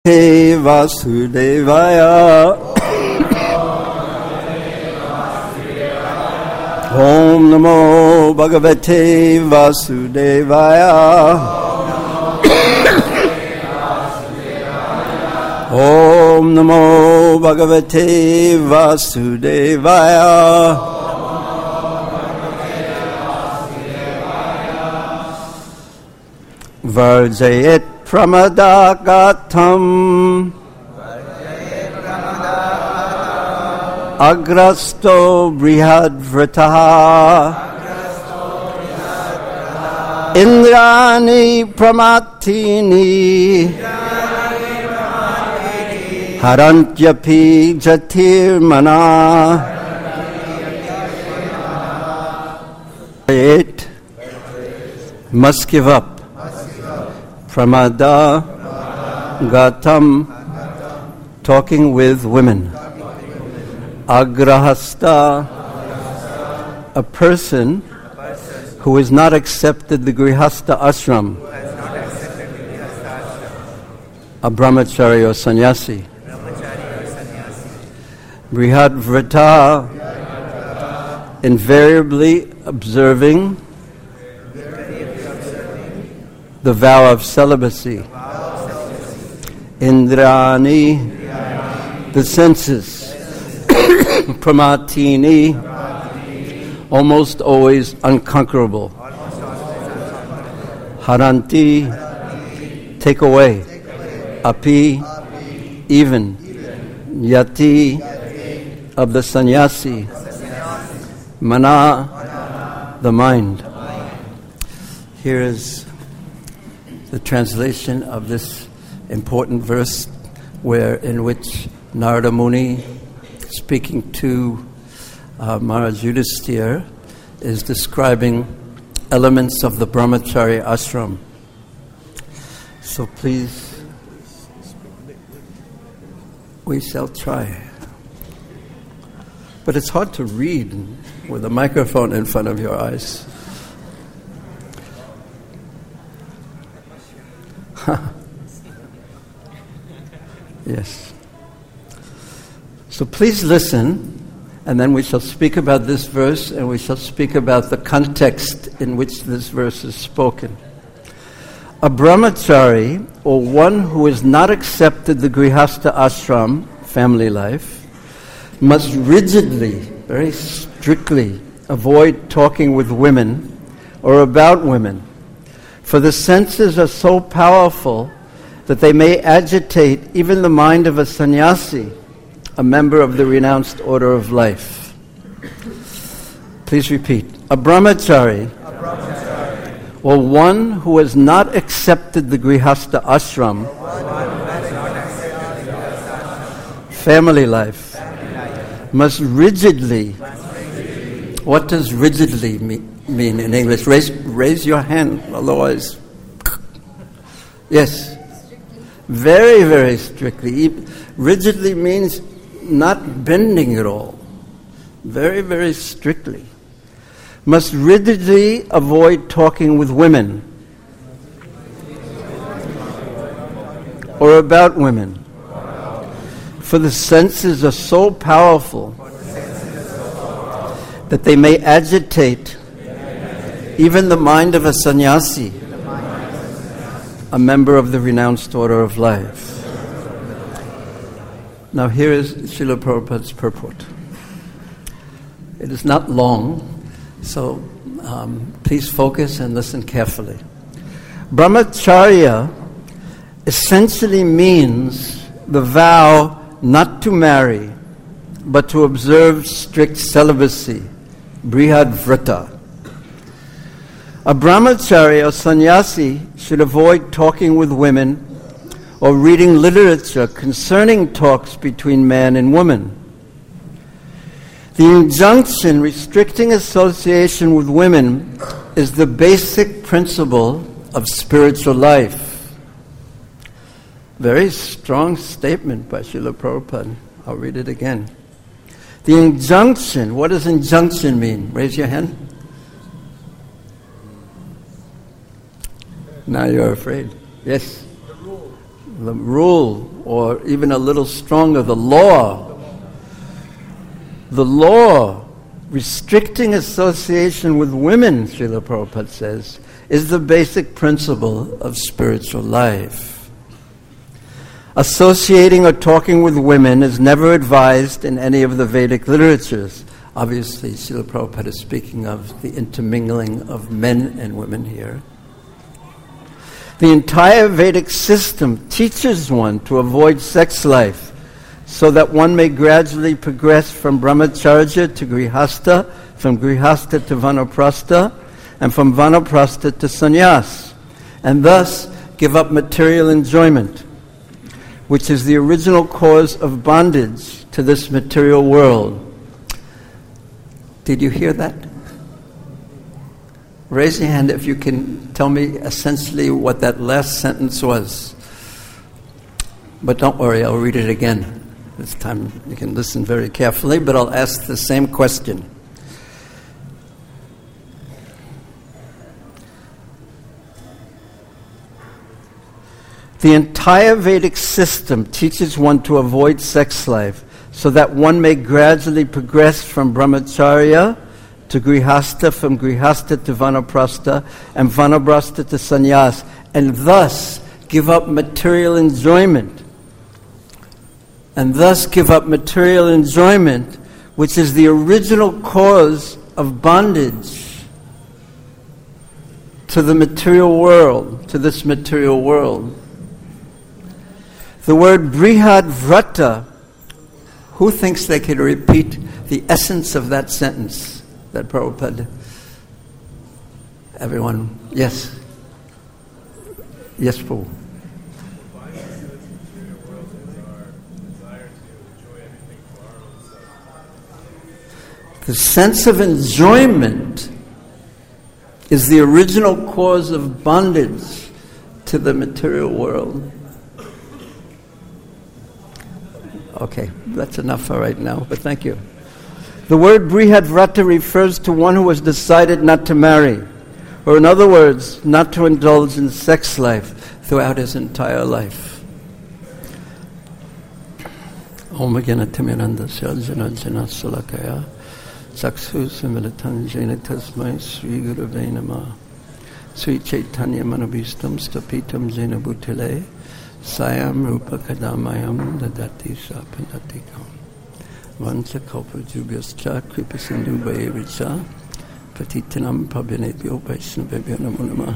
Hey Vasudevaya. Om Namo Bhagavate Vasudevaya. Om Namo Bhagavate Vasudevaya. Varjayet Pramadagatam Agrasto Brihadvrataha Indrani Pramatini Harantyapi Jatirmana. It must give up Pramada Gatam, talking with women. Agrahasta, a person who has not accepted the Grihasta ashram, a brahmachari or sannyasi. Brihadvrata, invariably observing the vow of celibacy. Indrani, the senses. Pramatini, almost always unconquerable. Haranti, take away. Api, even. Yati, of the sannyasi. Mana, the mind. Here is the translation of this important verse in which Narada Muni, speaking to Maharaj Yudhisthira, is describing elements of the brahmachari ashram. So please, we shall try. But it's hard to read with a microphone in front of your eyes. Yes. So please listen, and then we shall speak about this verse, and we shall speak about the context in which this verse is spoken. A brahmachari, or one who has not accepted the grihasta ashram, family life, must rigidly, very strictly, avoid talking with women or about women. For the senses are so powerful that they may agitate even the mind of a sannyasi, a member of the renounced order of life. Please repeat. A brahmachari, or one who has not accepted the grihasta ashram, family life, must rigidly, what does rigidly mean in English? Raise your hand, otherwise. Yes. Very, very strictly. Rigidly means not bending at all. Very, very strictly. Must rigidly avoid talking with women or about women. For the senses are so powerful that they may agitate even the mind of a sannyasi, a member of the renounced order of life. Now here is Srila Prabhupada's purport. It is not long, so please focus and listen carefully. Brahmacharya essentially means the vow not to marry, but to observe strict celibacy, brihadvrata. A brahmachari or sannyasi should avoid talking with women or reading literature concerning talks between man and woman. The injunction restricting association with women is the basic principle of spiritual life. Very strong statement by Srila Prabhupada. I'll read it again. The injunction, what does injunction mean? Raise your hand. Now you're afraid. Yes. the rule, or even a little stronger, the law. The law restricting association with women, Srila Prabhupada says, is the basic principle of spiritual life. Associating or talking with women is never advised in any of the Vedic literatures. Obviously, Srila Prabhupada is speaking of the intermingling of men and women here. The entire Vedic system teaches one to avoid sex life so that one may gradually progress from brahmacharya to grihastha, from grihastha to vanaprastha, and from vanaprastha to sannyas, and thus give up material enjoyment, which is the original cause of bondage to this material world. Did you hear that? Raise your hand if you can tell me essentially what that last sentence was. But don't worry, I'll read it again. This time you can listen very carefully, but I'll ask the same question. The entire Vedic system teaches one to avoid sex life so that one may gradually progress from brahmacharya to grihastha, from grihastha to vanaprastha, and vanaprastha to sannyas, and thus give up material enjoyment. And thus give up material enjoyment, which is the original cause of bondage to the material world, to this material world. The word brihad vrata, who thinks they could repeat the essence of that sentence that Prabhupada? Everyone, yes. Yes, Prabhu. The sense of enjoyment is the original cause of bondage to the material world. Okay, that's enough for right now, but thank you. The word brihad vrata refers to one who has decided not to marry, or in other words, not to indulge in sex life throughout his entire life. Om Gana Timiranda Syajana Jana Sulakaya Saksu Similitan Jana Tasmai Sri Guru Vainama Sri Chaitanya Manabhistam Stapitam Jana Bhutile Sayam Rupa Kadamayam Dadati Sapanatikam Vancha Kalpa Jubhyascha Kripa Sindhu Vayevicha Patitanam Pabhinebhyo Vaishnavebhyo Namo Namah.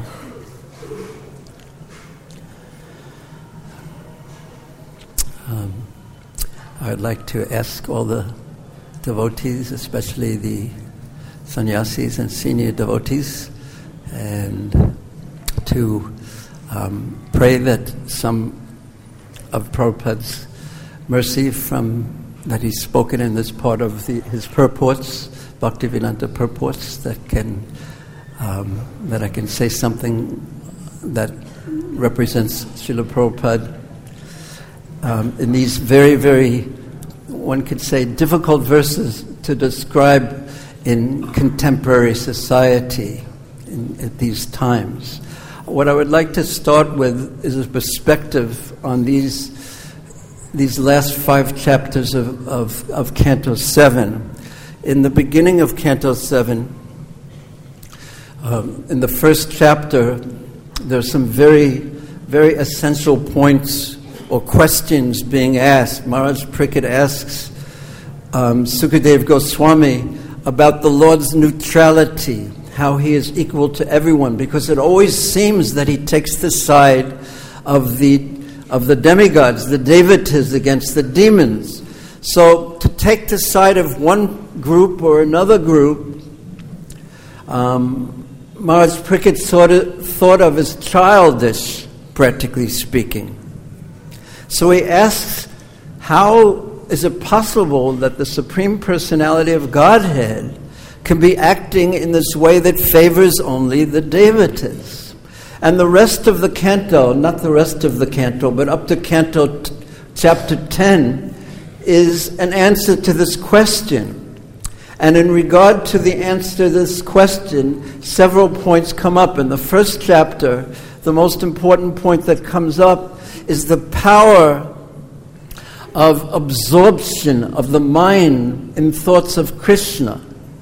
I would like to ask all the devotees, especially the sannyasis and senior devotees, and to pray that some of Prabhupada's mercy that he's spoken in this part of his purports, Bhaktivedanta purports, that I can say something that represents Srila Prabhupada in these very, very, one could say, difficult verses to describe in contemporary society at these times. What I would like to start with is a perspective on these last 5 chapters of Canto 7. In the beginning of Canto 7, in the first chapter, there are some very, very essential points or questions being asked. Maharaj Parikshit asks Sukadev Goswami about the Lord's neutrality, how he is equal to everyone, because it always seems that he takes the side of the demigods, the devatas, against the demons. So to take the side of one group or another group, Maharaj Parikshit thought of as childish, practically speaking. So he asks, how is it possible that the Supreme Personality of Godhead can be acting in this way that favors only the devatas? And the rest of the canto, not the rest of the canto, but up to canto chapter 10, is an answer to this question. And in regard to the answer to this question, several points come up. In the first chapter, the most important point that comes up is the power of absorption of the mind in thoughts of Krishna.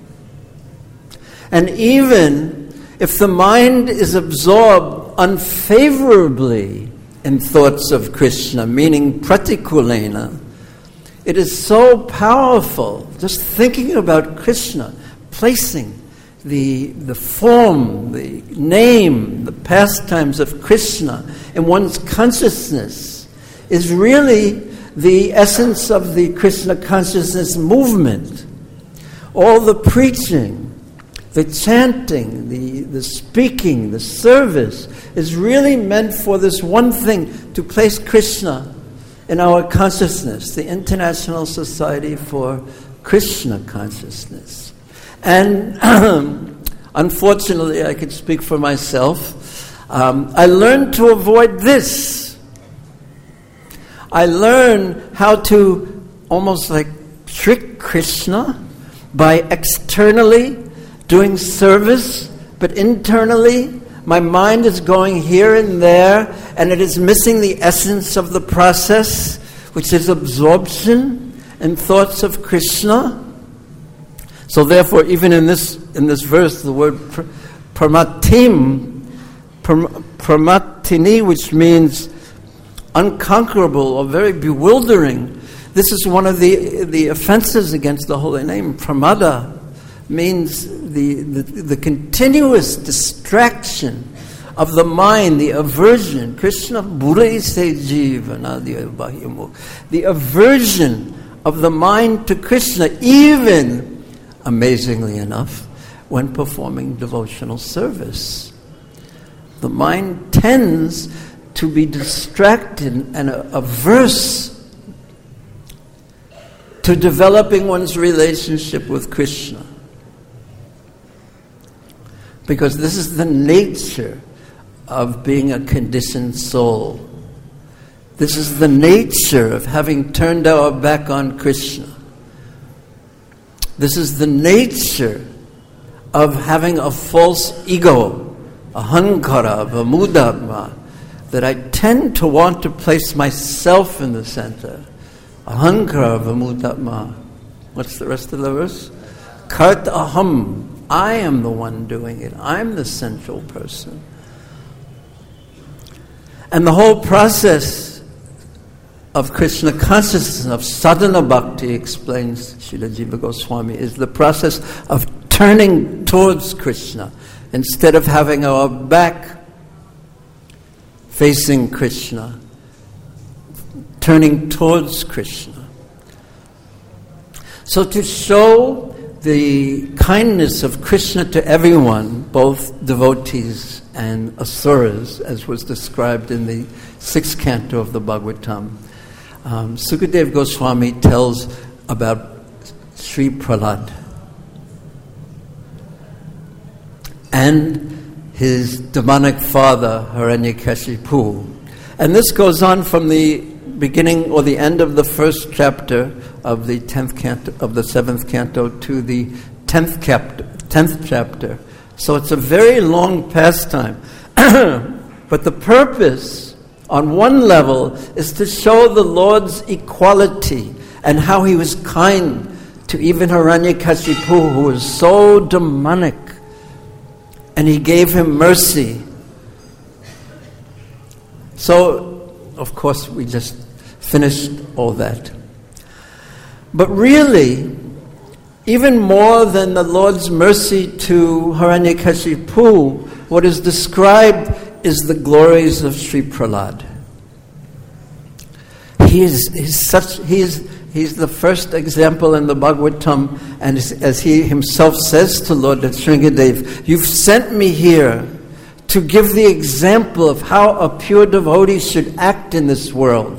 And even if the mind is absorbed unfavorably in thoughts of Krishna, meaning pratikulena, it is so powerful, just thinking about Krishna, placing the form, the name, the pastimes of Krishna in one's consciousness is really the essence of the Krishna consciousness movement. All the preaching, the chanting, the speaking, the service is really meant for this one thing, to place Krishna in our consciousness, the International Society for Krishna Consciousness. And unfortunately, I could speak for myself, I learned to avoid this. I learned how to almost like trick Krishna by externally doing service, but internally my mind is going here and there, and it is missing the essence of the process, which is absorption in thoughts of Krishna. So therefore, even in this verse, the word pramatini, which means unconquerable or very bewildering, this is one of the offenses against the holy name. Pramada means the continuous distraction of the mind, the aversion. Krishna burai se jivana, the aversion of the mind to Krishna, even, amazingly enough, when performing devotional service. The mind tends to be distracted and averse to developing one's relationship with Krishna. Because this is the nature of being a conditioned soul. This is the nature of having turned our back on Krishna. This is the nature of having a false ego, a hankara, a mudama, that I tend to want to place myself in the center. Ahankara vamudama. What's the rest of the verse? Kart aham. I am the one doing it. I'm the central person. And the whole process of Krishna consciousness, of sadhana bhakti, explains Srila Jiva Goswami, is the process of turning towards Krishna instead of having our back facing Krishna, turning towards Krishna. So to show the kindness of Krishna to everyone, both devotees and asuras, as was described in the 6th canto of the Bhagavatam, Sukadeva Goswami tells about Sri Prahlad and his demonic father, Hiranyakashipu. And this goes on from the beginning or the end of the 1st chapter of the 10th canto, of the 7th canto, to the 10th chapter. So it's a very long pastime. But the purpose, on one level, is to show the Lord's equality and how he was kind to even Hiranyakashipu, who was so demonic, and he gave him mercy. So, of course, we just finished all that. But really, even more than the Lord's mercy to Hiranyakashipu, what is described is the glories of Sri Prahlad. He's the first example in the Bhagavatam, and as he himself says to Lord Sringadev, you've sent me here to give the example of how a pure devotee should act in this world.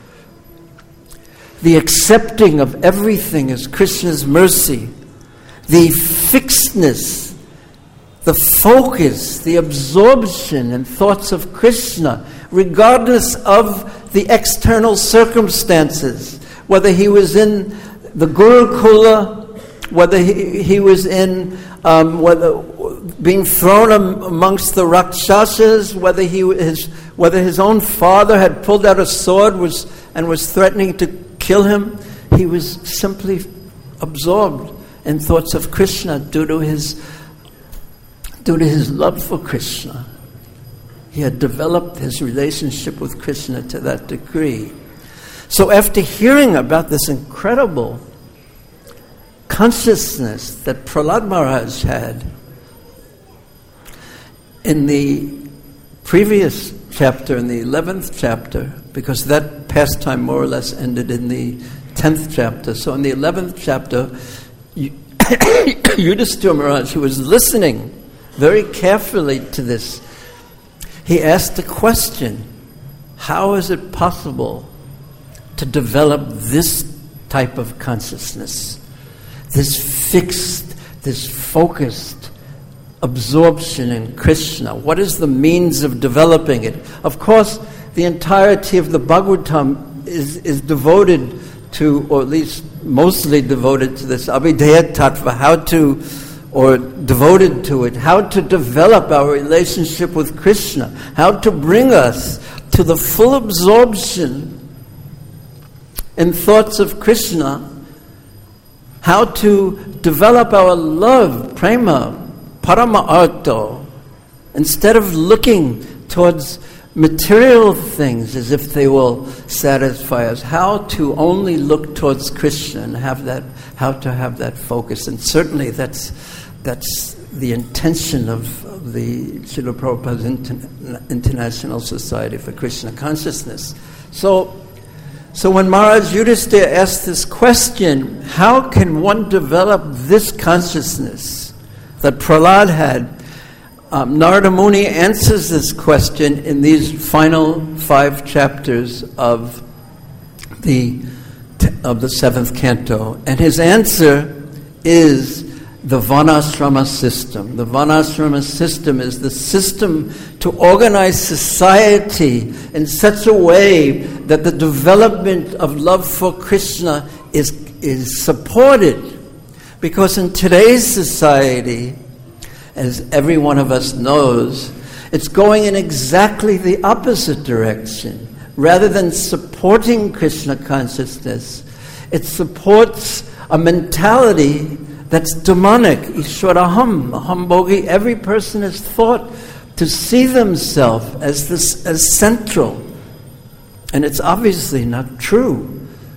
The accepting of everything as Krishna's mercy, the fixedness, the focus, the absorption in thoughts of Krishna, regardless of the external circumstances, whether he was in the Gurukula, whether he was in whether being thrown amongst the Rakshasas, whether his own father had pulled out a sword and was threatening to kill him, he was simply absorbed in thoughts of Krishna due to his love for Krishna. He had developed his relationship with Krishna to that degree. So after hearing about this incredible consciousness that Prahlad Maharaj had, in the previous chapter, in the 11th chapter, because that pastime more or less ended in the 10th chapter. So in the 11th chapter, Yudhisthira Maharaj, who was listening very carefully to this, he asked a question: how is it possible to develop this type of consciousness? This fixed, this focused absorption in Krishna. What is the means of developing it? Of course, the entirety of the Bhagavatam is devoted to, or at least mostly devoted to this Abhideya Tattva, devoted to it, how to develop our relationship with Krishna, how to bring us to the full absorption in thoughts of Krishna, how to develop our love, prema, parama arto, instead of looking towards material things as if they will satisfy us, how to only look towards Krishna and how to have that focus. And certainly that's the intention of the Srila Prabhupada's International Society for Krishna Consciousness. So when Maharaj Yudhisthira asked this question, how can one develop this consciousness that Prahlad had, Narada Muni answers this question in these final 5 chapters of the 7th canto. And his answer is the Varnashrama system. The Varnashrama system is the system to organize society in such a way that the development of love for Krishna is supported. Because in today's society, as every one of us knows, it's going in exactly the opposite direction. Rather than supporting Krishna consciousness, it supports a mentality that's demonic. Ishwaraham, Ahambogi. Every person is thought to see themselves as central. And it's obviously not true.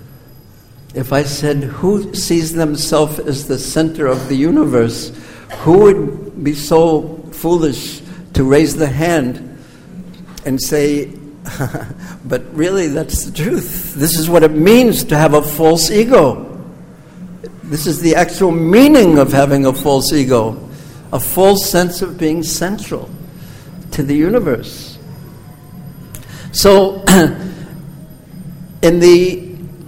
If I said, who sees themselves as the center of the universe, who would be so foolish to raise the hand and say, but really that's the truth. This is what it means to have a false ego. This is the actual meaning of having a false ego, a false sense of being central to the universe. So, in the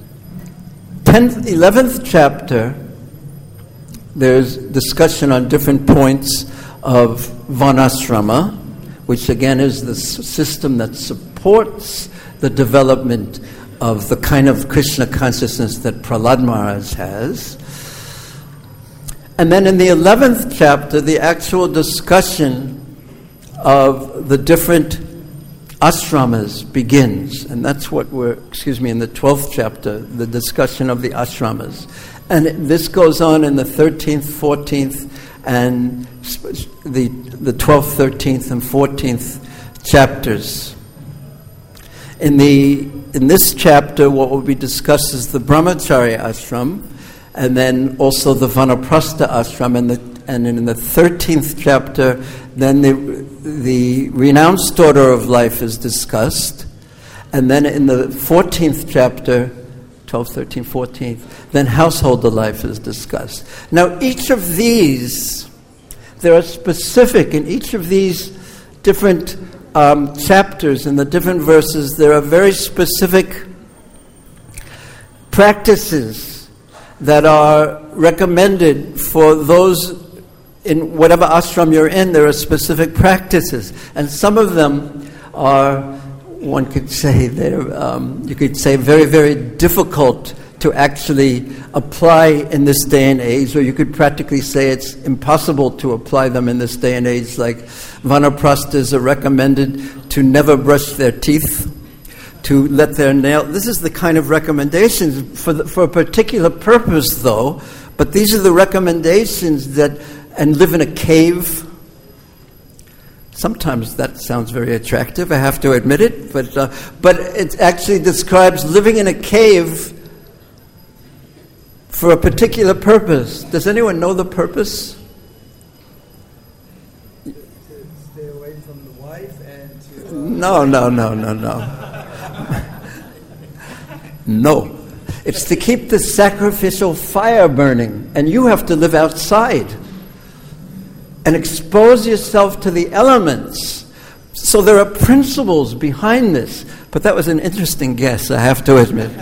11th chapter, there's discussion on different points of Varnashrama, which again is the system that supports the development of the kind of Krishna consciousness that Prahlad Maharaj has. And then in the 11th chapter, the actual discussion of the different ashramas begins. And that's what in the 12th chapter, the discussion of the ashramas. And this goes on in the 13th, 14th, and the 12th, 13th, and 14th chapters. In this chapter, what will be discussed is the Brahmacharya ashram, and then also the Vanaprastha ashram, and in the 13th chapter, then the renounced order of life is discussed, and then in the 14th chapter, 12, 13, 14th, then household life is discussed. Now, each of these, there are specific, in each of these different chapters, in the different verses, there are very specific practices that are recommended for those in whatever ashram you're in. There are specific practices, and some of them are, one could say, you could say very, very difficult to actually apply in this day and age, or you could practically say it's impossible to apply them in this day and age, like vanaprasthas are recommended to never brush their teeth, to let their nail. This is the kind of recommendations for a particular purpose, though. But these are the recommendations and live in a cave. Sometimes that sounds very attractive, I have to admit it. But it actually describes living in a cave for a particular purpose. Does anyone know the purpose? To stay away from the wife and to... No. No. It's to keep the sacrificial fire burning, and you have to live outside and expose yourself to the elements. So there are principles behind this, but that was an interesting guess, I have to admit.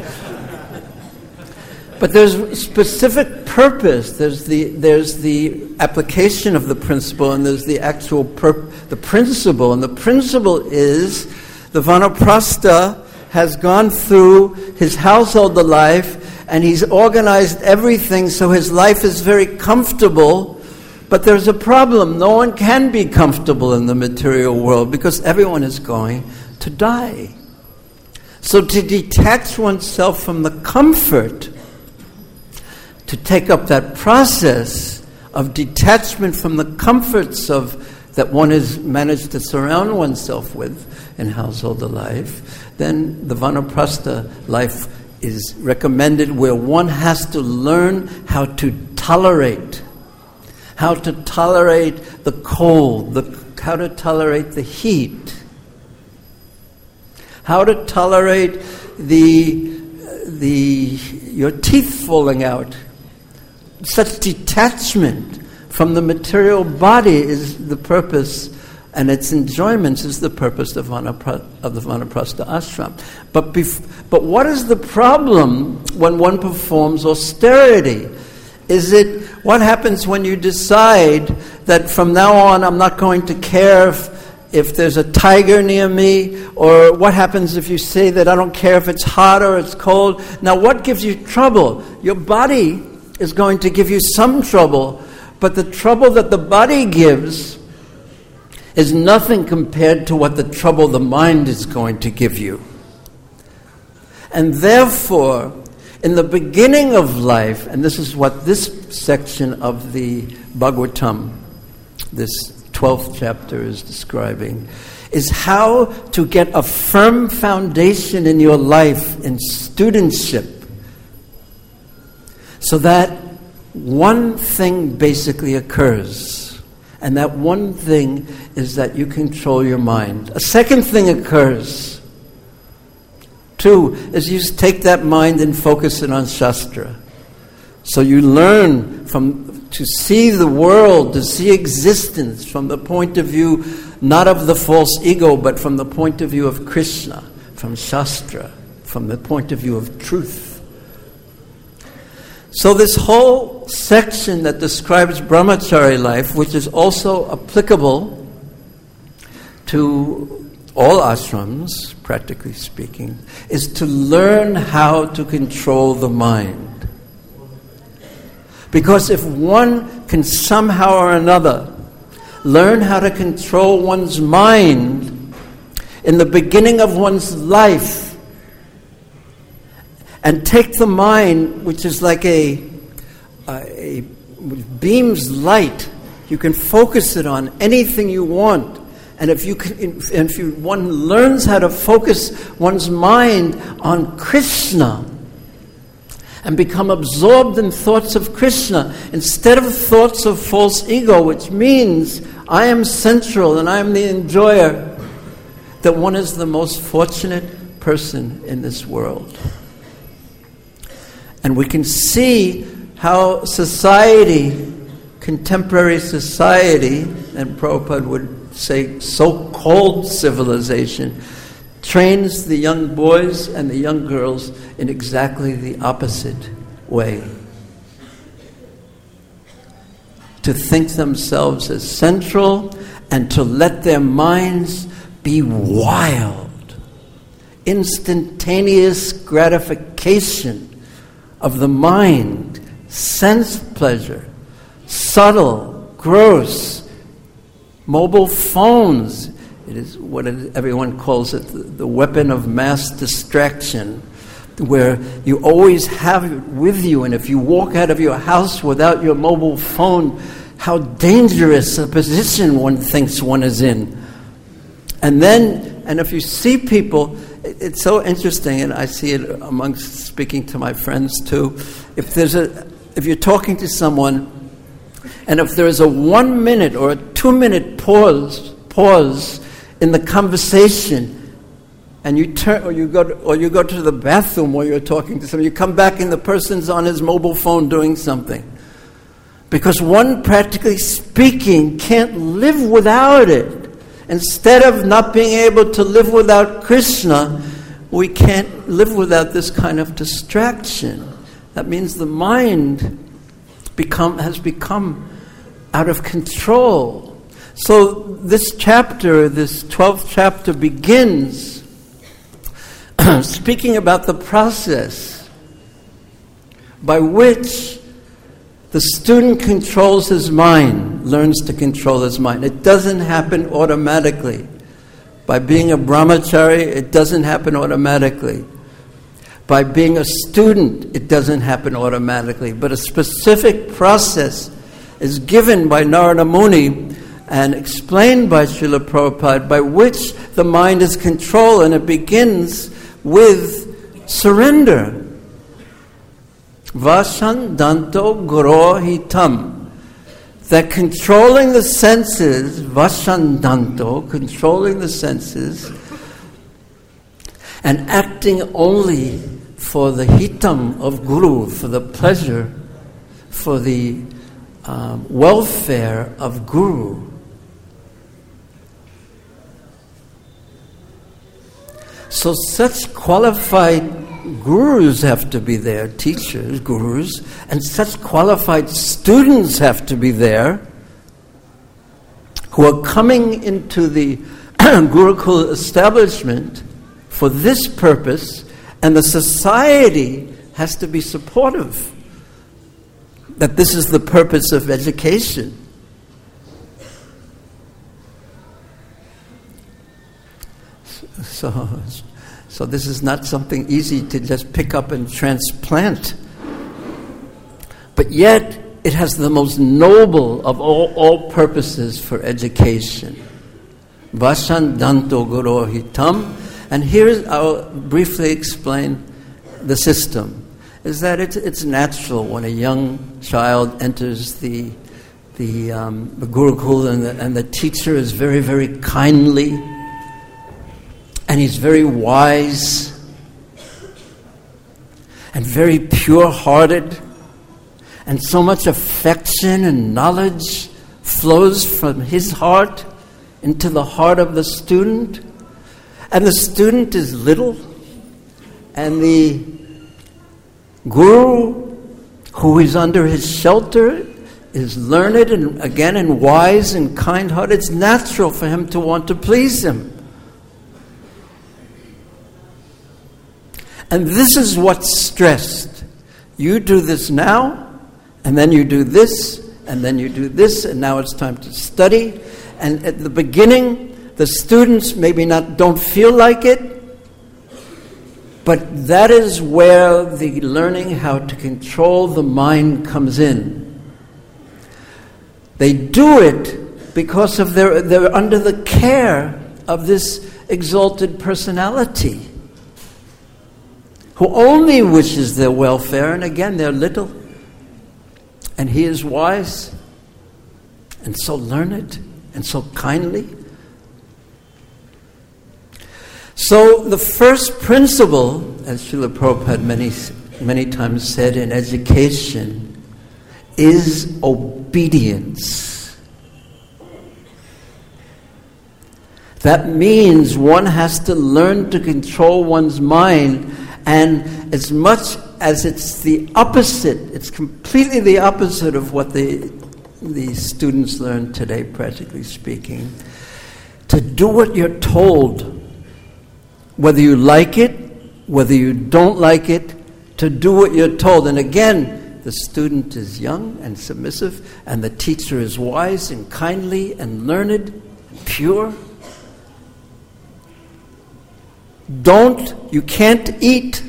But there's specific purpose. There's the application of the principle, and there's the actual the principle. And the principle is the vanaprastha has gone through his household life, and he's organized everything so his life is very comfortable. But there's a problem. No one can be comfortable in the material world because everyone is going to die. So to detach oneself from the comfort, to take up that process of detachment from the comforts that one has managed to surround oneself with in household life, then the vanaprastha life is recommended, where one has to learn how to tolerate the cold, how to tolerate the heat, how to tolerate your teeth falling out. Such detachment from the material body is the purpose, and its enjoyments is the purpose of the vanaprastha ashram. But what is the problem when one performs austerity? What happens when you decide that from now on I'm not going to care if there's a tiger near me? Or what happens if you say that I don't care if it's hot or it's cold? Now what gives you trouble? Your body is going to give you some trouble, but the trouble that the body gives is nothing compared to what the trouble the mind is going to give you. And therefore, in the beginning of life, and this is what this section of the Bhagavatam, this 12th chapter is describing, is how to get a firm foundation in your life, in studentship, so that one thing basically occurs. And that one thing is that you control your mind. A second thing occurs. 2 is you take that mind and focus it on Shastra. So you learn to see the world, to see existence from the point of view not of the false ego, but from the point of view of Krishna, from Shastra, from the point of view of truth. So this whole section that describes brahmachari life, which is also applicable to all ashrams, practically speaking, is to learn how to control the mind. Because if one can somehow or another learn how to control one's mind in the beginning of one's life, and take the mind, which is like a beam's light, you can focus it on anything you want. And if one learns how to focus one's mind on Krishna and become absorbed in thoughts of Krishna instead of thoughts of false ego, which means I am central and I am the enjoyer, that one is the most fortunate person in this world. And we can see how society, contemporary society, and Prabhupada would say so-called civilization, trains the young boys and the young girls in exactly the opposite way. To think themselves as central and to let their minds be wild. Instantaneous gratification of the mind, sense pleasure, subtle, gross, mobile phones. It is what everyone calls it, the weapon of mass distraction, where you always have it with you, and if you walk out of your house without your mobile phone, how dangerous a position one thinks one is in. And if you see people, it's so interesting, and I see it amongst speaking to my friends too. If you're talking to someone, and if there is a 1 minute or a 2 minute pause in the conversation, and you turn or you go to the bathroom while you're talking to someone, you come back and the person's on his mobile phone doing something. Because one, practically speaking, can't live without it. Instead of not being able to live without Krishna, we can't live without this kind of distraction. That means the mind has become out of control. So this chapter, this 12th chapter, begins speaking about the process by which the student controls his mind, learns to control his mind. It doesn't happen automatically. By being a brahmachari, it doesn't happen automatically. By being a student, it doesn't happen automatically. But a specific process is given by Narada Muni and explained by Srila Prabhupada, by which the mind is controlled, and it begins with surrender. Vashandanto Gurohitam. That controlling the senses, Vashandanto, controlling the senses, and acting only for the hitam of Guru, for the pleasure, for the welfare of Guru. So such qualified gurus have to be there, teachers, gurus, and such qualified students have to be there who are coming into the Gurukul establishment for this purpose, and the society has to be supportive that this is the purpose of education. So this is not something easy to just pick up and transplant. But yet, it has the most noble of all purposes for education. Vashandanto Gurohitam. And here I'll briefly explain the system. Is that it's natural when a young child enters the Gurukul and the teacher is very, very kindly, and he's very wise and very pure-hearted, and so much affection and knowledge flows from his heart into the heart of the student. And the student is little, and the Guru who is under his shelter is learned and wise and kind-hearted. It's natural for him to want to please him. And this is what's stressed. You do this now, and then you do this, and then you do this, and now it's time to study. And at the beginning, the students maybe don't feel like it, but that is where the learning how to control the mind comes in. They do it because of they're under the care of this exalted personality, who only wishes their welfare, and again, they're little, and he is wise, and so learned, and so kindly. So the first principle, as Srila Prabhupada many times said in education, is obedience. That means one has to learn to control one's mind. And as much as it's the opposite, it's completely the opposite of what the students learn today, practically speaking. To do what you're told, whether you like it, whether you don't like it, to do what you're told. And again, the student is young and submissive, and the teacher is wise and kindly and learned and pure. You can't eat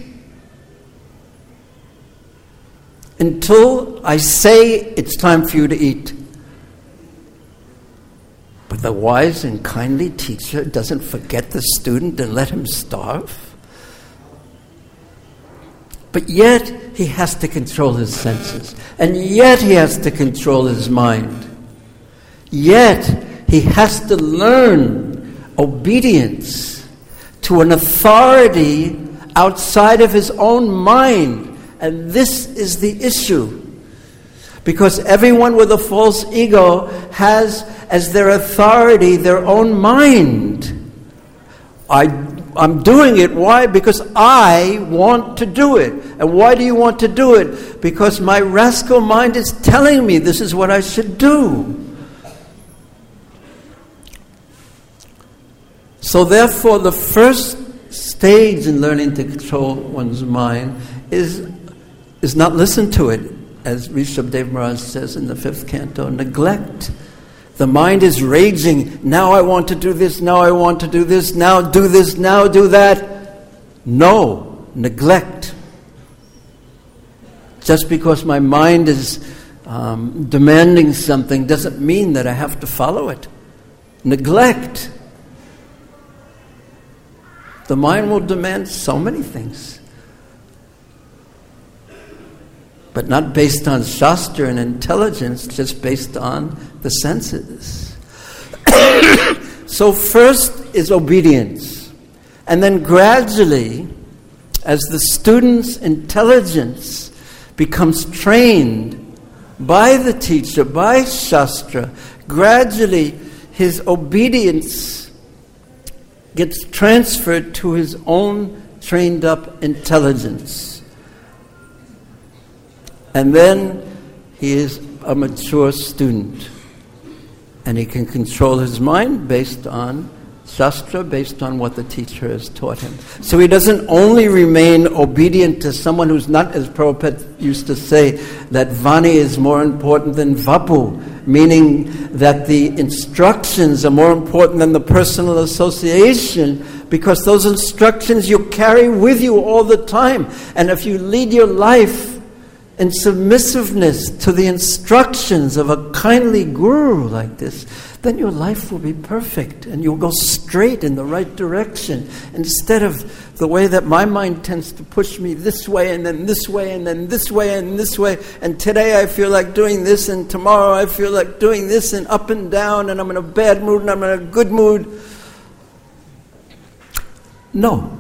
until I say it's time for you to eat. But the wise and kindly teacher doesn't forget the student and let him starve. But yet he has to control his senses. And yet he has to control his mind. Yet he has to learn obedience to an authority outside of his own mind. And this is the issue. Because everyone with a false ego has as their authority their own mind. I'm doing it. Why? Because I want to do it. And why do you want to do it? Because my rascal mind is telling me this is what I should do. So therefore, the first stage in learning to control one's mind is not listen to it, as Rishabhdev Maharaj says in the 5th canto, neglect. The mind is raging. Now I want to do this, now I want to do this, now do this, now do that. No, neglect. Just because my mind is demanding something doesn't mean that I have to follow it. Neglect. The mind will demand so many things, but not based on Shastra and intelligence, just based on the senses. So first is obedience. And then gradually, as the student's intelligence becomes trained by the teacher, by Shastra, gradually his obedience gets transferred to his own trained up intelligence. And then he is a mature student. And he can control his mind based on Shastra, based on what the teacher has taught him. So he doesn't only remain obedient to someone who's not, as Prabhupada used to say, that Vani is more important than Vapu, meaning that the instructions are more important than the personal association, because those instructions you carry with you all the time. And if you lead your life in submissiveness to the instructions of a kindly guru like this, then your life will be perfect and you'll go straight in the right direction, instead of the way that my mind tends to push me this way and then this way and then this way and this way, and today I feel like doing this and tomorrow I feel like doing this, and up and down, and I'm in a bad mood and I'm in a good mood. No.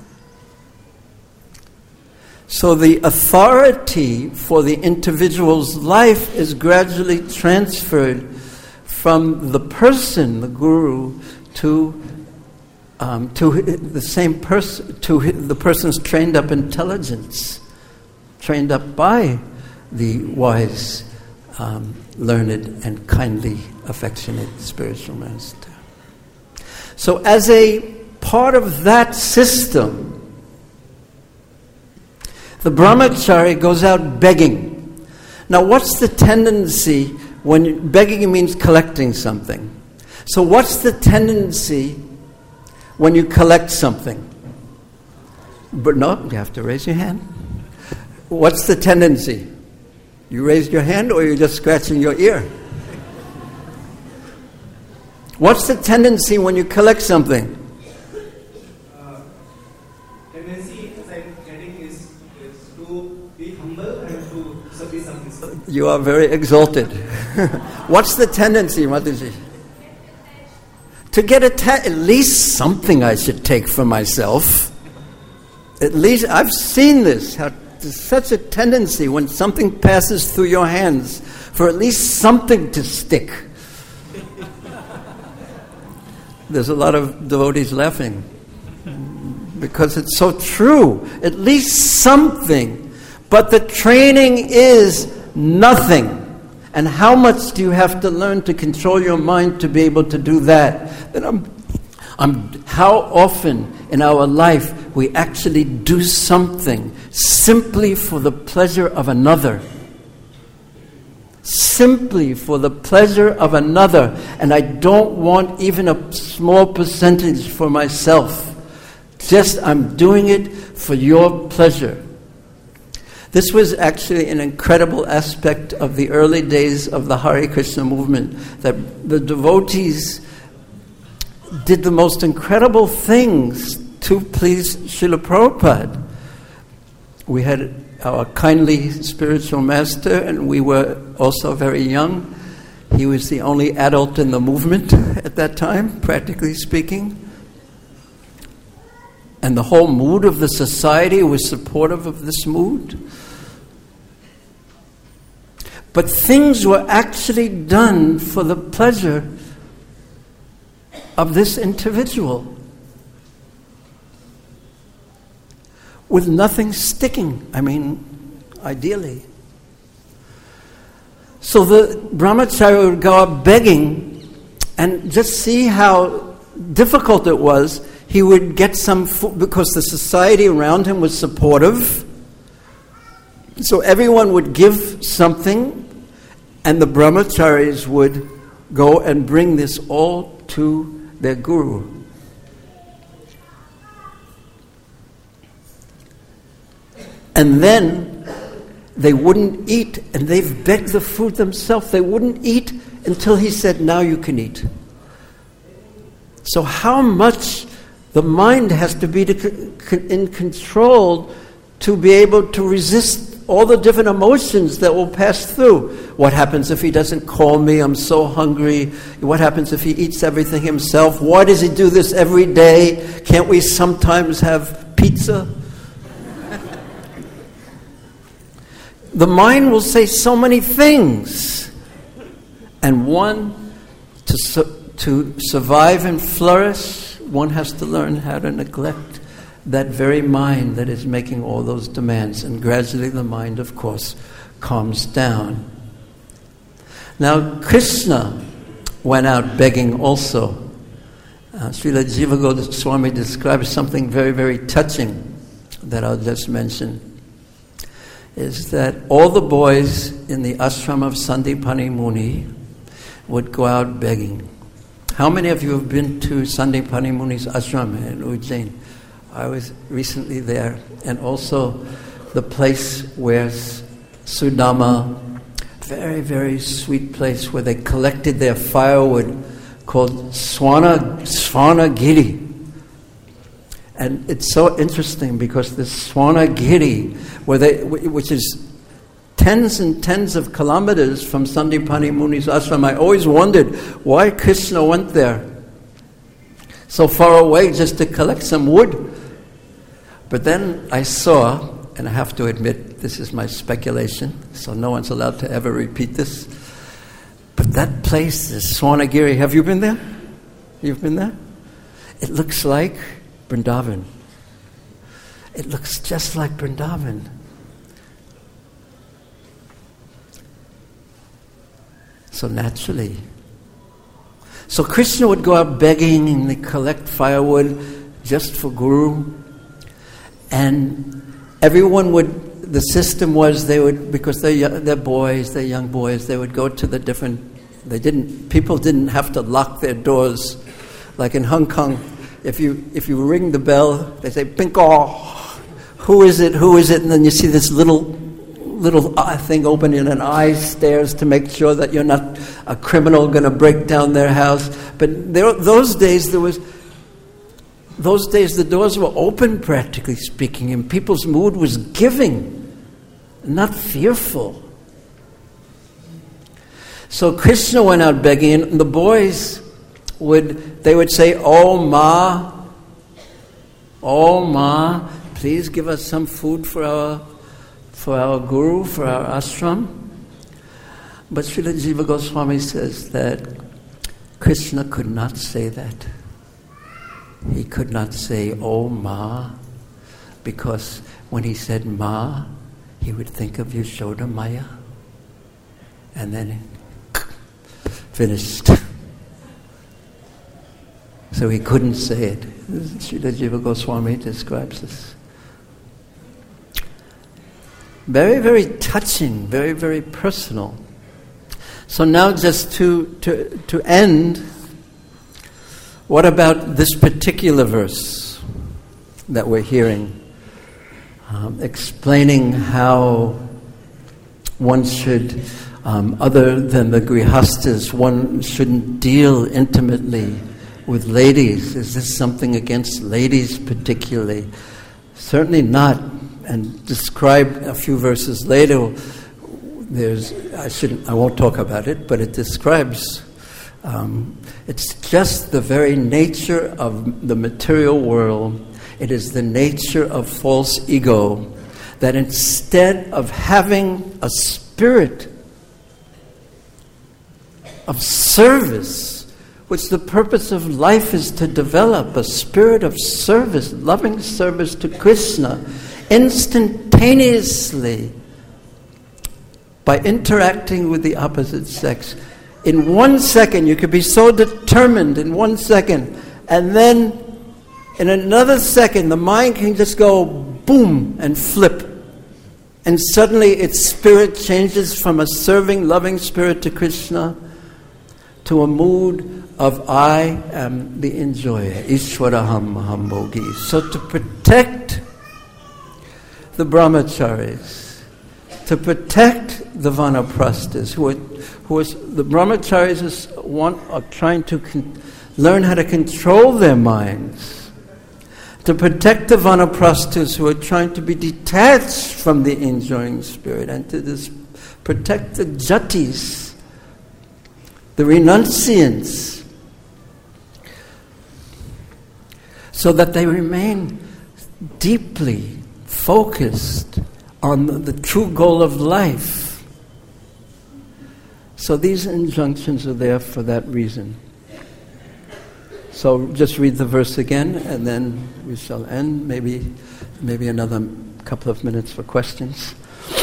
So the authority for the individual's life is gradually transferred from the person, the guru, to the same person, to the person's trained up intelligence, trained up by the wise, learned and kindly, affectionate spiritual master. So as a part of that system, the brahmachari goes out begging. Now, what's the tendency when begging means collecting something? So what's the tendency when you collect something? But no, you have to raise your hand. What's the tendency? You raised your hand or you're just scratching your ear? What's the tendency when you collect something? You are very exalted. What's the tendency, Mataji? To get at least something I should take for myself. At least, I've seen this, how there's such a tendency when something passes through your hands for at least something to stick. There's a lot of devotees laughing because it's so true. At least something. But the training is nothing. And how much do you have to learn to control your mind to be able to do that? Then how often in our life we actually do something simply for the pleasure of another. Simply for the pleasure of another. And I don't want even a small percentage for myself. Just I'm doing it for your pleasure. This was actually an incredible aspect of the early days of the Hare Krishna movement, that the devotees did the most incredible things to please Srila Prabhupada. We had our kindly spiritual master, and we were also very young. He was the only adult in the movement at that time, practically speaking. And the whole mood of the society was supportive of this mood. But things were actually done for the pleasure of this individual, with nothing sticking, ideally. So the brahmachari would go up begging, and just see how difficult it was. He would get some food, because the society around him was supportive. So everyone would give something, and the brahmacharis would go and bring this all to their guru. And then they wouldn't eat, and they've begged the food themselves. They wouldn't eat until he said, now you can eat. So how much the mind has to be in control to be able to resist all the different emotions that will pass through. What happens if he doesn't call me? I'm so hungry. What happens if he eats everything himself? Why does he do this every day? Can't we sometimes have pizza? The mind will say so many things. And to survive and flourish, one has to learn how to neglect that very mind that is making all those demands. And gradually the mind, of course, calms down. Now, Krishna went out begging also. Srila Jiva Goswami describes something very, very touching that I'll just mention. Is that all the boys in the ashram of Sandipani Muni would go out begging. How many of you have been to Sandipani Muni's ashram in Ujjain? I was recently there, and also the place where Sudama, very, very sweet place where they collected their firewood, called Swanagiri. And it's so interesting because this Swanagiri, which is tens and tens of kilometers from Sandipani Muni's ashram, I always wondered why Krishna went there so far away just to collect some wood. But then I saw, and I have to admit, this is my speculation, so no one's allowed to ever repeat this, but that place is Swanagiri. Have you been there? You've been there? It looks like Vrindavan. It looks just like Vrindavan. So naturally. So Krishna would go out begging and they collect firewood just for Guru. And everyone would, the system was they would, because they're boys, they're young boys, they would go to the different, people didn't have to lock their doors. Like in Hong Kong, if you ring the bell, they say, "Pinko, who is it? Who is it?" And then you see this little thing open in an eye stares to make sure that you're not a criminal going to break down their house. But those days the doors were open, practically speaking, and people's mood was giving, not fearful. So Krishna went out begging, and the boys would say, "Oh Ma, please give us some food for our Guru, for our ashram." But Srila Jiva Goswami says that Krishna could not say that. He could not say, "Oh Ma," because when he said Ma, he would think of Yashoda Maya. And then finished. So he couldn't say it. Srila Jiva Goswami describes this. Very, very touching, very, very personal. So now just to end, what about this particular verse that we're hearing? Explaining how one should, other than the grihastas, one shouldn't deal intimately with ladies. Is this something against ladies particularly? Certainly not. And describe a few verses later, I won't talk about it, but it describes, it's just the very nature of the material world. It is the nature of false ego that instead of having a spirit of service, which the purpose of life is to develop, a spirit of service, loving service to Krishna, instantaneously, by interacting with the opposite sex. In 1 second, you could be so determined in 1 second, and then in another second, the mind can just go boom and flip. And suddenly its spirit changes from a serving, loving spirit to Krishna to a mood of I am the enjoyer, Ishwaraham Mahambogi. So to protect the brahmacharis, to protect the vanaprasthas, the brahmacharis are trying to learn how to control their minds, to protect the vanaprasthas who are trying to be detached from the enjoying spirit, and to protect the jatis, the renunciants, so that they remain deeply focused on the true goal of life. So these injunctions are there for that reason. So just read the verse again, and then we shall end. Maybe another couple of minutes for questions.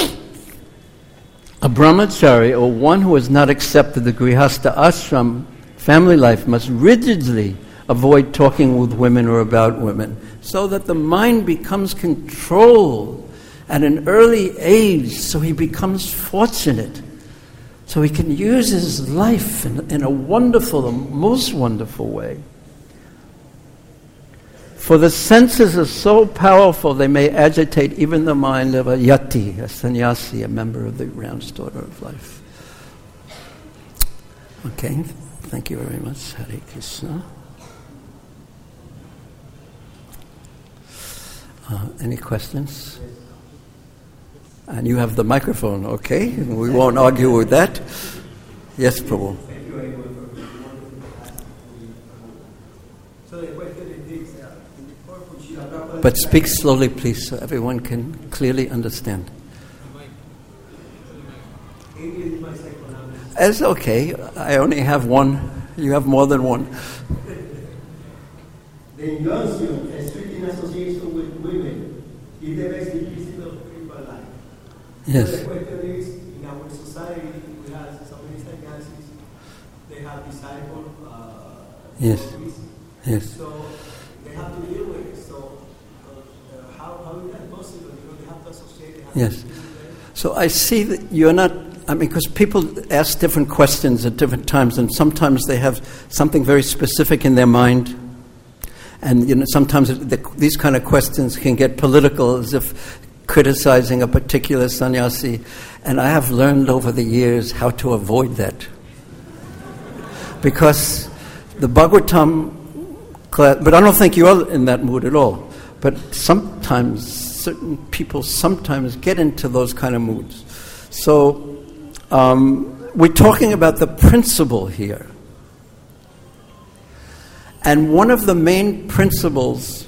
A brahmachari, or one who has not accepted the grihastha ashram, family life, must rigidly avoid talking with women or about women, so that the mind becomes controlled at an early age, so he becomes fortunate, so he can use his life in a wonderful, a most wonderful way. For the senses are so powerful, they may agitate even the mind of a yati, a sannyasi, a member of the round order of life. Okay, thank you very much. Hare Krishna. Any questions? And you have the microphone, okay? We won't argue with that. Yes, Prabhu. But speak slowly, please, so everyone can clearly understand. It's okay. I only have one. You have more than one. The injunction, strictly in association with women, is the best implicit of spiritual life. Yes. So the question is, in our society, we have so many sannyasis, they have disciples. Yes. Yes. So they have to deal with it. So how is that possible? They have to associate. Yes. So I see that you're not, because people ask different questions at different times, and sometimes they have something very specific in their mind. And sometimes these kind of questions can get political, as if criticizing a particular sannyasi. And I have learned over the years how to avoid that. Because the Bhagavatam class, but I don't think you're in that mood at all. But sometimes, certain people sometimes get into those kind of moods. So we're talking about the principle here. And one of the main principles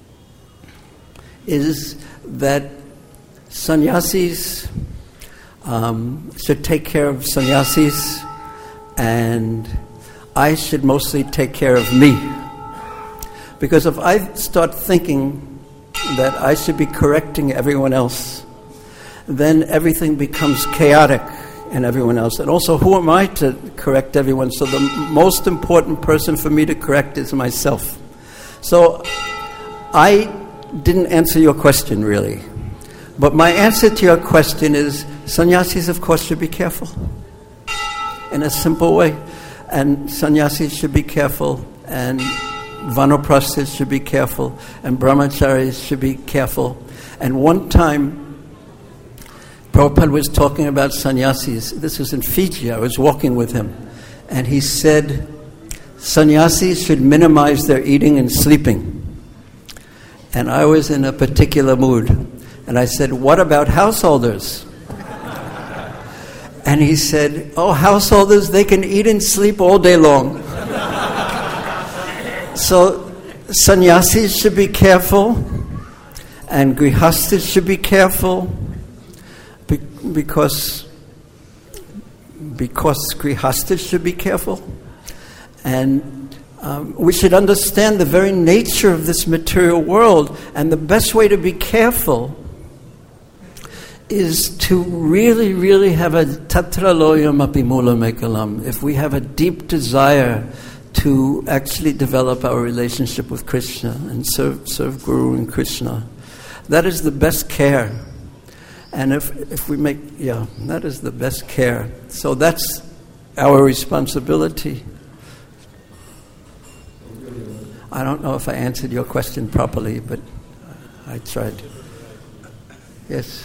is that sannyasis should take care of sannyasis, and I should mostly take care of me. Because if I start thinking that I should be correcting everyone else, then everything becomes chaotic and everyone else. And also, who am I to correct everyone? So the most important person for me to correct is myself. So I didn't answer your question, really. But my answer to your question is, sannyasis, of course, should be careful. In a simple way. And sannyasis should be careful, and vanaprasthas should be careful, and brahmacharis should be careful. And one time, Prabhupada was talking about sannyasis. This was in Fiji. I was walking with him. And he said, sannyasis should minimize their eating and sleeping. And I was in a particular mood. And I said, what about householders? And he said, oh, householders, they can eat and sleep all day long. So sannyasis should be careful, and grihasthas should be careful, because grihasthas should be careful. And we should understand the very nature of this material world, and the best way to be careful is to really, really have a tatra loyam api mula mekalam. If we have a deep desire to actually develop our relationship with Krishna and serve Guru and Krishna, that is the best care. And if we make, that is the best care. So that's our responsibility. I don't know if I answered your question properly, but I tried. Yes?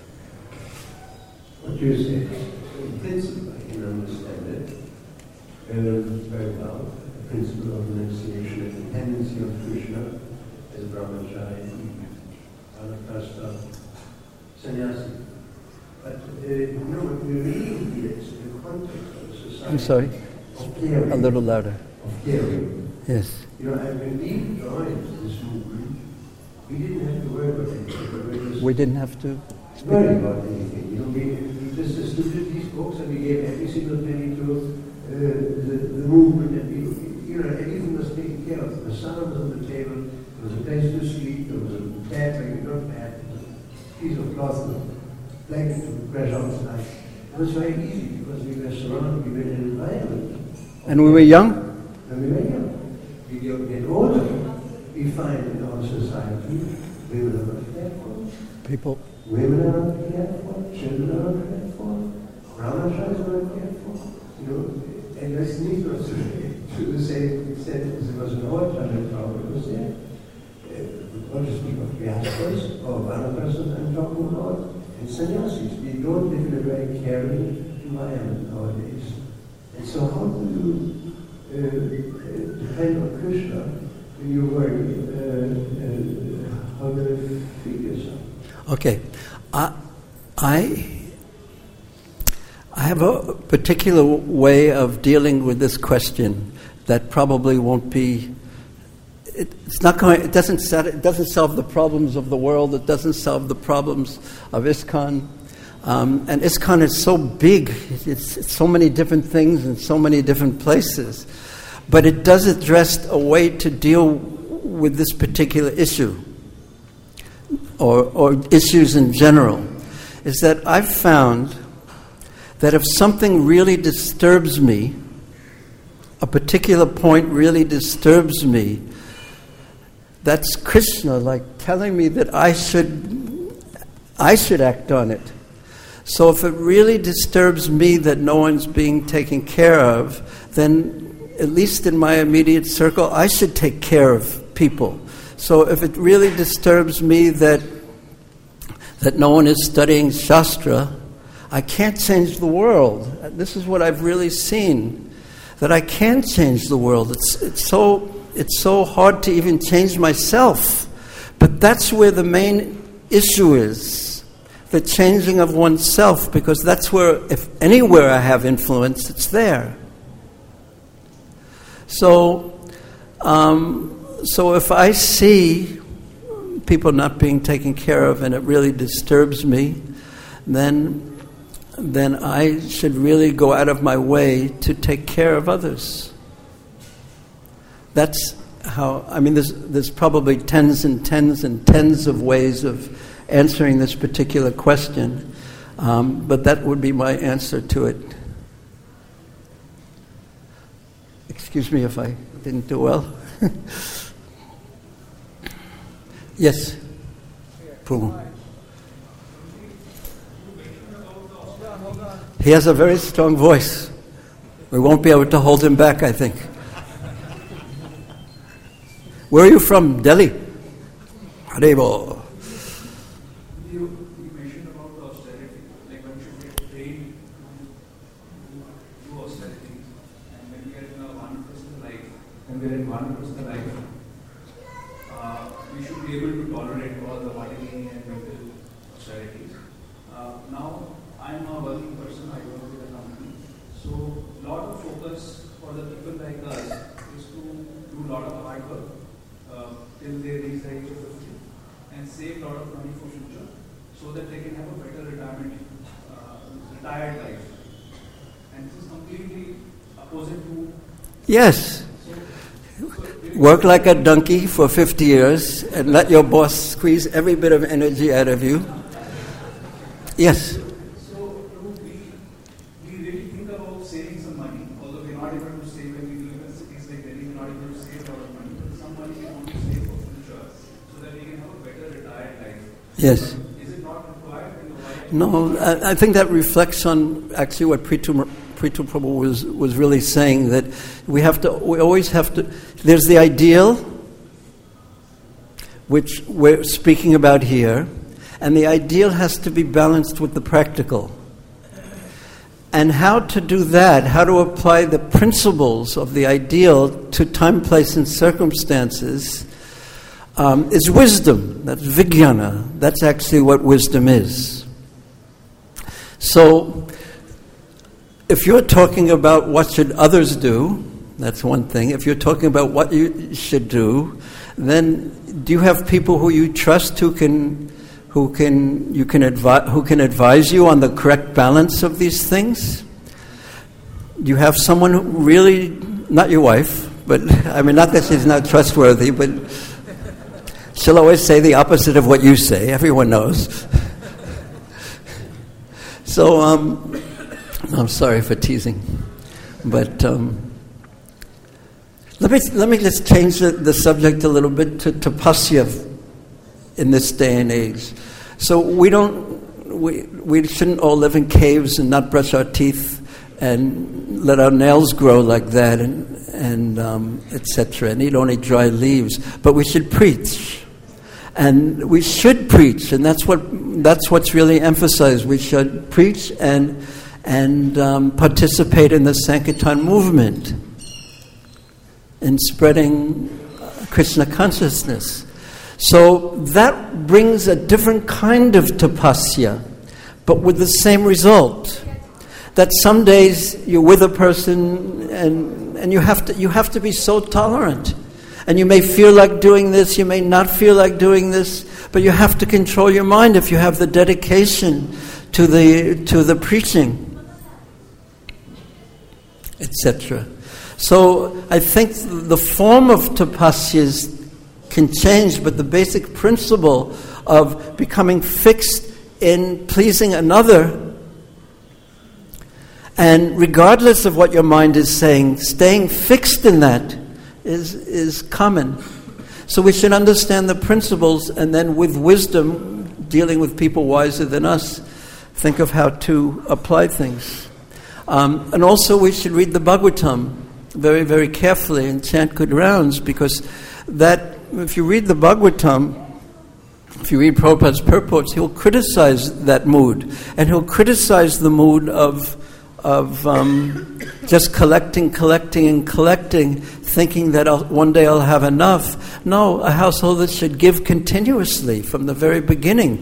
What you say, in principle, I can understand it very well. The principle of renunciation and the tendency of Krishna as brahmachari, vanaprastha, sannyasi. But what we're reading here is the context of the society. I'm sorry? Of caring. A little louder. Of caring. Yes. When we joined this movement, we didn't have to worry about anything. We didn't have to worry about anything. We just distributed these books, and we gave every single penny to the movement, and everything was taken care of. The sun was on the table, there was a place to sleep, there was a bed, not bad, a piece of cloth, a blanket to crash outside. It was very easy because we were surrounded, we were in an environment. And we were young? And we were young. We get older, we find in our society, women are not cared for. Women are not cared for, children are not cared for, brahmacharis are not cared for. And that's neat to the same extent as it was in our time and how it was there. We want to speak of grihasthas or vanaprasthas I'm talking about, and sannyasis. We don't live in a very caring environment nowadays. And so how do you depend on Krishna when you worry how do you feed yourself? Okay. I have a particular way of dealing with this question that probably won't be. It doesn't solve the problems of the world. It doesn't solve the problems of ISKCON. And ISKCON is so big. It's so many different things in so many different places. But it does address a way to deal with this particular issue, or issues in general. Is that I've found that if something really disturbs me, a particular point really disturbs me, that's Krishna telling me that I should act on it. So if it really disturbs me that no one's being taken care of, then at least in my immediate circle, I should take care of people. So if it really disturbs me that no one is studying Shastra, I can't change the world. This is what I've really seen, that I can change the world. It's so hard to even change myself. But that's where the main issue is, the changing of oneself, because that's where, if anywhere I have influence, it's there. So if I see people not being taken care of and it really disturbs me, then I should really go out of my way to take care of others. That's how, there's probably tens and tens and tens of ways of answering this particular question. But that would be my answer to it. Excuse me if I didn't do well. Yes, Prabhu. He has a very strong voice. We won't be able to hold him back, I think. Where are you from? Delhi? Haribol. You mentioned about the austerity, like one should get trained to do austerity, and when we are in a one-person life, we should be able to tolerate all the bodily and mental austerities. Now, I'm a working person, I work with a company, so a lot of focus for the people like us is to do a lot of hard work till they reach the age of 50 and save a lot of money for future so that they can have a better retired life. And this is completely opposite to... Yes. Work like a donkey for 50 years and let your boss squeeze every bit of energy out of you. Yes. So we really think about saving some money, although we're not able to save when we live in cities like Delhi, we're not able to save a lot of money, but some money we want to save for future so that we can have a better retired life. Yes. Is it not required in the life? No, I think that reflects on actually what Prithu Prabhu was really saying, that we always have to, there's the ideal, which we're speaking about here, and the ideal has to be balanced with the practical. And how to do that, how to apply the principles of the ideal to time, place, and circumstances is wisdom. That's vijnana. That's actually what wisdom is. So, if you're talking about what should others do, that's one thing. If you're talking about what you should do, then do you have people who you trust who can advise you on the correct balance of these things? Do you have someone who really, not your wife, but I mean, not that she's not trustworthy, but she'll always say the opposite of what you say. Everyone knows. So, I'm sorry for teasing, but let me just change the subject a little bit to tapasya in this day and age. So we shouldn't all live in caves and not brush our teeth and let our nails grow like that and etc. and eat only dry leaves. But we should preach. And we should preach, and that's what's really emphasized. We should preach and participate in the Sankirtan movement, in spreading Krishna consciousness. So that brings a different kind of tapasya, but with the same result. That some days you're with a person and you have to be so tolerant. And you may feel like doing this, you may not feel like doing this, but you have to control your mind if you have the dedication to the preaching, etc. So I think the form of tapasyas can change, but the basic principle of becoming fixed in pleasing another, and regardless of what your mind is saying, staying fixed in that is common. So we should understand the principles, and then with wisdom, dealing with people wiser than us, think of how to apply things. And also we should read the Bhagavatam very, very carefully and chant good rounds, because that, if you read the Bhagavatam, if you read Prabhupada's purports, he'll criticize that mood, and he'll criticize the mood of just collecting, thinking that one day I'll have enough. No, a householder should give continuously from the very beginning.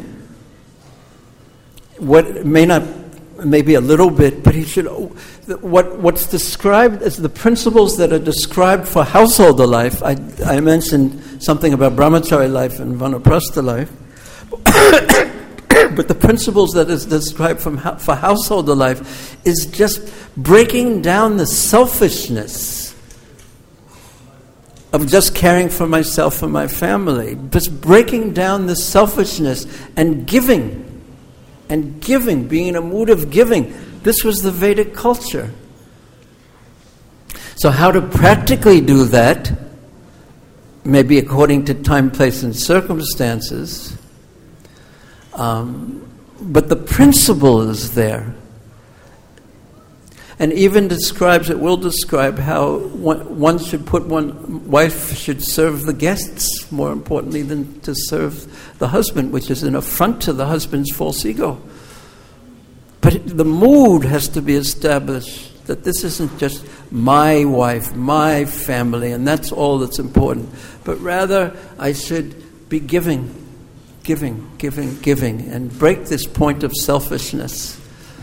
Maybe a little bit, but he should. What's described as the principles that are described for householder life. I mentioned something about brahmachari life and vanaprastha life. But the principles that is described for householder life is just breaking down the selfishness of just caring for myself and my family. Just breaking down the selfishness and giving and giving, being in a mood of giving. This was the Vedic culture. So how to practically do that, maybe according to time, place, and circumstances, but the principle is there. And even it will describe how one wife should serve the guests more importantly than to serve the husband, which is an affront to the husband's false ego. But the mood has to be established that this isn't just my wife, my family, and that's all that's important. But rather, I should be giving, and break this point of selfishness.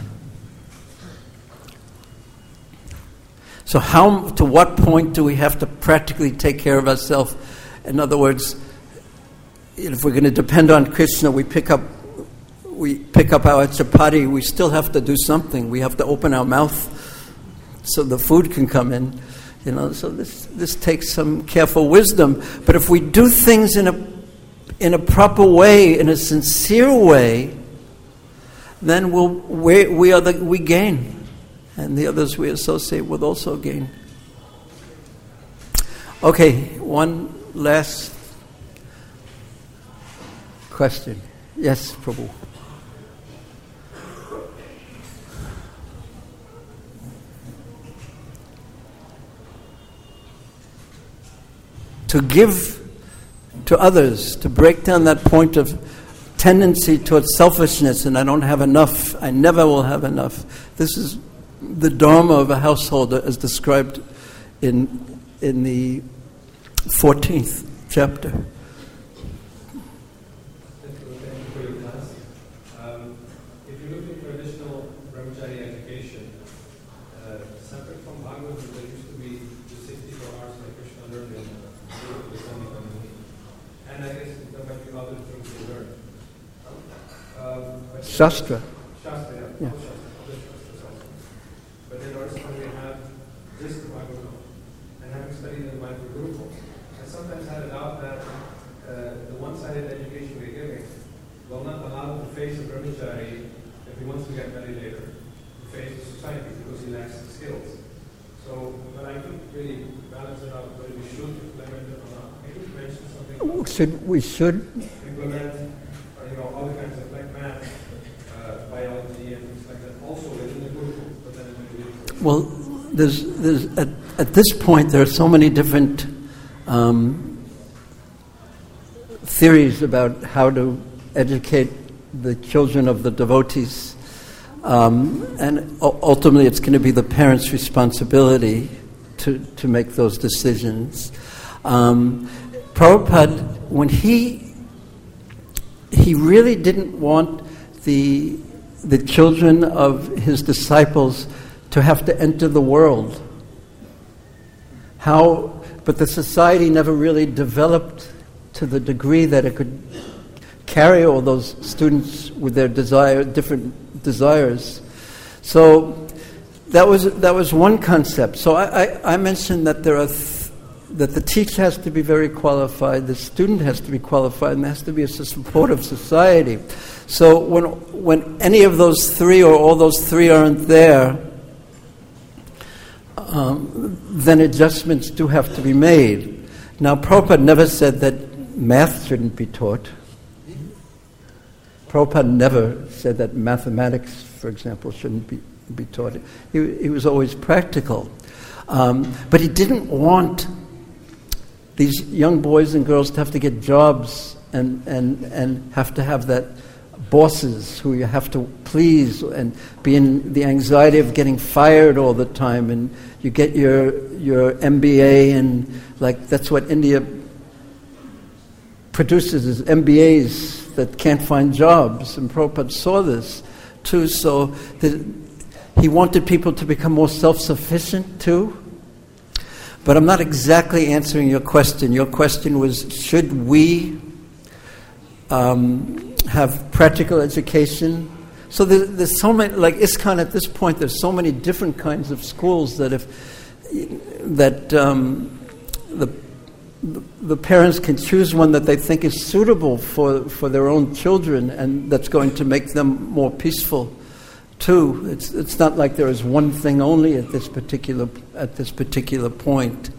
So to what point do we have to practically take care of ourselves? In other words, if we're going to depend on Krishna, we pick up our chapati, we still have to do something. We have to open our mouth so the food can come in. So this takes some careful wisdom. But if we do things in a proper way, in a sincere way, then we gain. And the others we associate with also gain. Okay, one last question. Yes, Prabhu. To give to others, to break down that point of tendency towards selfishness, and I don't have enough, I never will have enough. This is the dharma of a household as described in the 14th chapter. Thank you for your class. If you look at traditional brahmachari education, separate from Bhagavatam, there used to be the 64 hours that Krishna learned in the Sunday community. And I guess there might be other things to learn. Shastra. Shastra, yeah. But then also when we have just the Bhagavatam and having studied in the Mayapur Gurukul, I sometimes had a doubt that the one-sided education we're giving will not allow him to face a brahmachari if he wants to get married later, to face the society because he lacks the skills. So, but I couldn't really balance it out whether we should implement it or not. I could mention something. We should Implement, other kinds of like math, biology, and things like that. Also within the Gurukul, but then in the Well, there's at this point there are so many different theories about how to educate the children of the devotees, and ultimately it's going to be the parents' responsibility to make those decisions. Prabhupada, when he really didn't want the children of his disciples to have to enter the world. But the society never really developed to the degree that it could carry all those students with their different desires. So that was one concept. So I mentioned that that the teacher has to be very qualified, the student has to be qualified, and there has to be a supportive society. So when any of those three or all those three aren't there, then adjustments do have to be made. Now, Prabhupada never said that math shouldn't be taught. Prabhupada never said that mathematics, for example, shouldn't be taught. He was always practical. But he didn't want these young boys and girls to have to get jobs and have to have that bosses who you have to please and be in the anxiety of getting fired all the time, and you get your MBA, and like that's what India produces is MBAs that can't find jobs, and Prabhupada saw this too, so he wanted people to become more self-sufficient too. But I'm not exactly answering your question. Your question was, should we have practical education? So there's so many, like ISKCON at this point, there's so many different kinds of schools that the the parents can choose one that they think is suitable for their own children, and that's going to make them more peaceful too. It's not like there is one thing only at this particular point.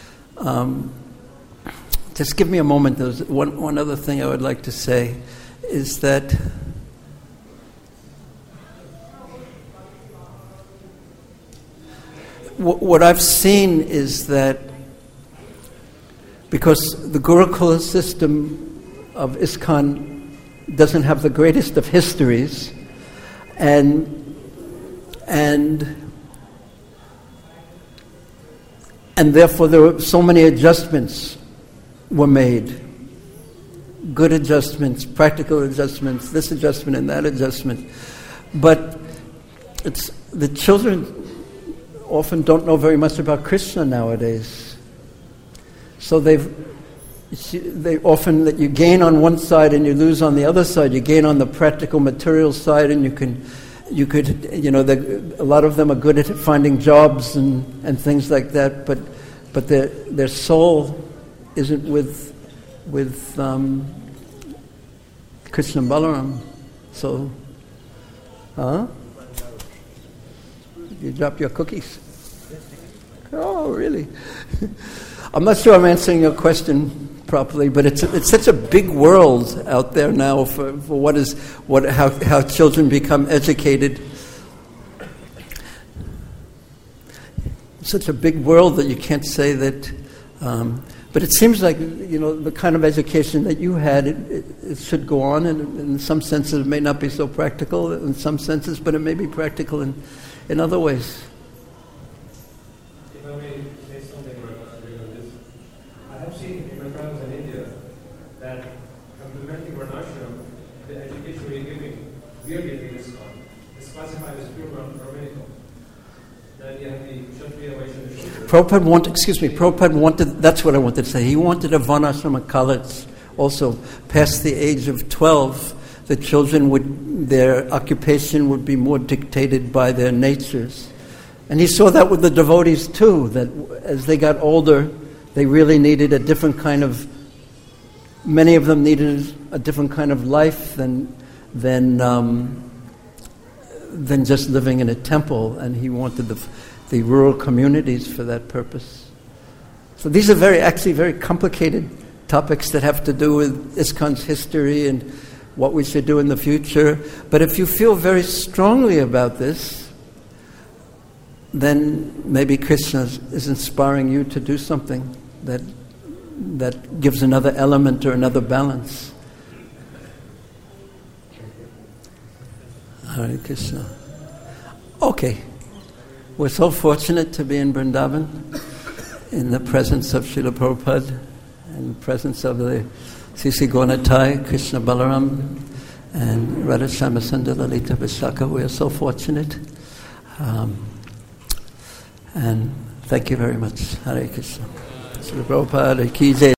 Just give me a moment. There's one other thing I would like to say is that what I've seen is that because the Gurukula system of ISKCON doesn't have the greatest of histories, and therefore there were so many adjustments were made. Good adjustments, practical adjustments, this adjustment and that adjustment. But the children often don't know very much about Krishna nowadays. So they often that you gain on one side and you lose on the other side. You gain on the practical material side, and you could a lot of them are good at finding jobs and things like that. But their soul isn't with Krishna Balaram. So, you dropped your cookies. Oh, really? I'm not sure I'm answering your question properly, but it's such a big world out there now for how children become educated. Such a big world that you can't say that. But it seems like the kind of education that you had, it should go on, and in some senses it may not be so practical in some senses, but it may be practical in other ways. If I may say something regarding this, I have seen in my travels in India that implementing Varnashram, the education we are giving is classified as pure Brahminical. Then you have the Kshatriya, Vaishya, Shudra. Prabhupada wanted, that's what I wanted to say. He wanted a Varnashrama college also. Past the age of 12, the children their occupation would be more dictated by their natures. And he saw that with the devotees too, that as they got older, they really needed a different kind of, many of them needed a different kind of life than just living in a temple, and he wanted the rural communities for that purpose. So these are actually very complicated topics that have to do with ISKCON's history and what we should do in the future. But if you feel very strongly about this, then maybe Krishna is inspiring you to do something that gives another element or another balance. Hare Krishna. Okay. We're so fortunate to be in Vrindavan, in the presence of Srila Prabhupada, in the presence of the Sisi Gonatai, Krishna Balaram, and Radha Shyamasundar Lalita Vishaka. We are so fortunate. And thank you very much. Hare Krishna. Srila Prabhupada ki jai.